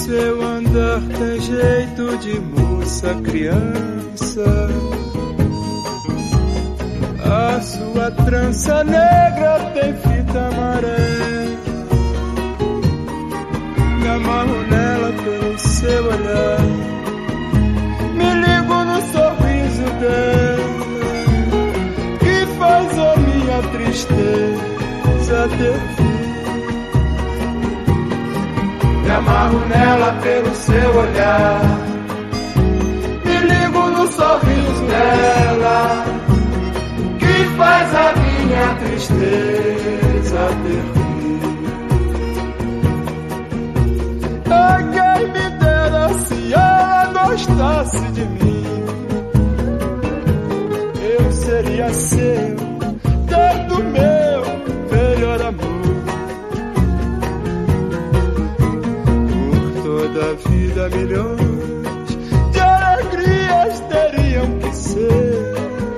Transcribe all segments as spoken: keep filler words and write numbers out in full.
Seu andar tem jeito de moça criança. A sua trança negra tem fita amarela. Me amarro nela pelo seu olhar. Me ligo no sorriso dela, que faz a minha tristeza ter fim. Me amarro nela pelo seu olhar. Me ligo no sorriso dela, que faz a minha tristeza ter fim. Ai, quem me dera se ela gostasse de mim. Eu seria seu, dando meu melhor amor. Por toda a vida milhões de alegrias teriam que ser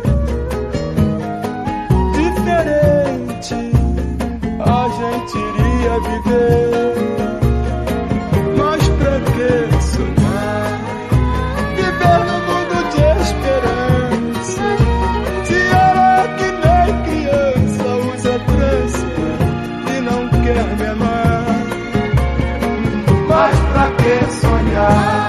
diferente, a gente iria viver. Mas pra que sonhar, viver no mundo de esperança, se ela é que nem criança, usa trança e não quer me amar? Mas pra que sonhar?